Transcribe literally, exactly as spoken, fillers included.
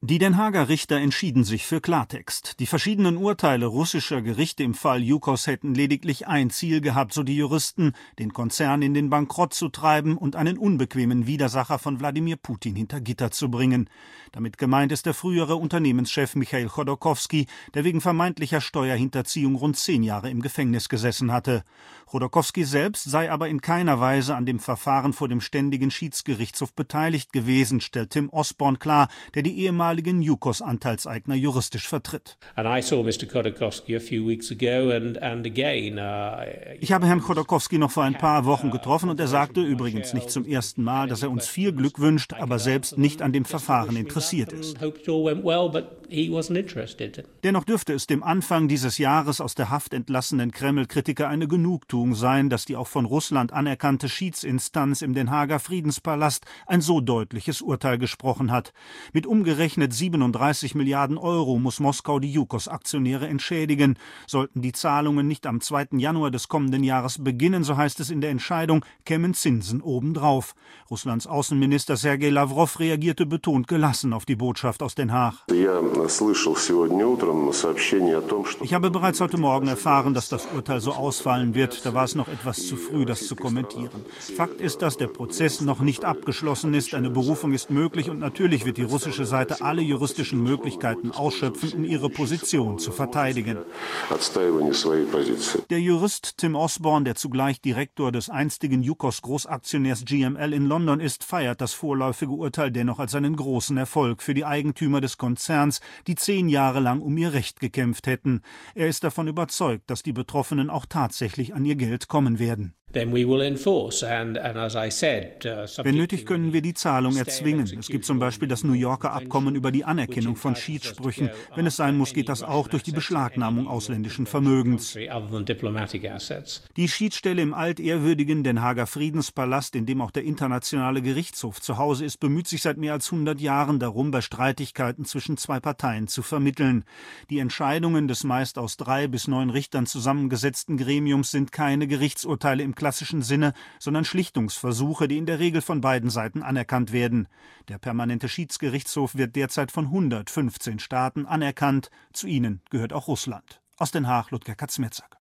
Die Den Haager Richter entschieden sich für Klartext. Die verschiedenen Urteile russischer Gerichte im Fall Yukos hätten lediglich ein Ziel gehabt, so die Juristen, den Konzern in den Bankrott zu treiben und einen unbequemen Widersacher von Wladimir Putin hinter Gitter zu bringen. Damit gemeint ist der frühere Unternehmenschef Michail Chodorkowski, der wegen vermeintlicher Steuerhinterziehung rund zehn Jahre im Gefängnis gesessen hatte. Chodorkowski selbst sei aber in keiner Weise an dem Verfahren vor dem Ständigen Schiedsgerichtshof beteiligt gewesen, stellt Tim Osborne klar, der die ehemalige Yukos-Anteilseigner juristisch vertritt. Ich habe Herrn Chodorkowski noch vor ein paar Wochen getroffen und er sagte übrigens nicht zum ersten Mal, dass er uns viel Glück wünscht, aber selbst nicht an dem Verfahren interessiert ist. Dennoch dürfte es dem Anfang dieses Jahres aus der Haft entlassenen Kreml-Kritiker eine Genugtuung sein, dass die auch von Russland anerkannte Schiedsinstanz im Den Haager Friedenspalast ein so deutliches Urteil gesprochen hat. Mit umgerechnet siebenunddreißig Milliarden Euro muss Moskau die Yukos-Aktionäre entschädigen. Sollten die Zahlungen nicht am zweiten Januar des kommenden Jahres beginnen, so heißt es in der Entscheidung, kämen Zinsen obendrauf. Russlands Außenminister Sergei Lavrov reagierte betont gelassen auf die Botschaft aus Den Haag. Ich habe bereits heute Morgen erfahren, dass das Urteil so ausfallen wird. Da war es noch etwas zu früh, das zu kommentieren. Fakt ist, dass der Prozess noch nicht abgeschlossen ist. Eine Berufung ist möglich und natürlich wird die russische Seite alle juristischen Möglichkeiten ausschöpfen, um ihre Position zu verteidigen. Der Jurist Tim Osborne, der zugleich Direktor des einstigen Yukos-Großaktionärs G M L in London ist, feiert das vorläufige Urteil dennoch als einen großen Erfolg für die Eigentümer des Konzerns, die zehn Jahre lang um ihr Recht gekämpft hätten. Er ist davon überzeugt, dass die Betroffenen auch tatsächlich an ihr Geld kommen werden. Wenn nötig, können wir die Zahlung erzwingen. Es gibt zum Beispiel das New Yorker Abkommen über die Anerkennung von Schiedssprüchen. Wenn es sein muss, geht das auch durch die Beschlagnahmung ausländischen Vermögens. Die Schiedsstelle im altehrwürdigen Den Haager Friedenspalast, in dem auch der Internationale Gerichtshof zu Hause ist, bemüht sich seit mehr als hundert Jahren darum, bei Streitigkeiten zwischen zwei Parteien zu vermitteln. Die Entscheidungen des meist aus drei bis neun Richtern zusammengesetzten Gremiums sind keine Gerichtsurteile im klassischen Sinne, sondern Schlichtungsversuche, die in der Regel von beiden Seiten anerkannt werden. Der permanente Schiedsgerichtshof wird derzeit von hundertfünfzehn Staaten anerkannt. Zu ihnen gehört auch Russland. Aus Den Haag, Ludger Kazmierzak.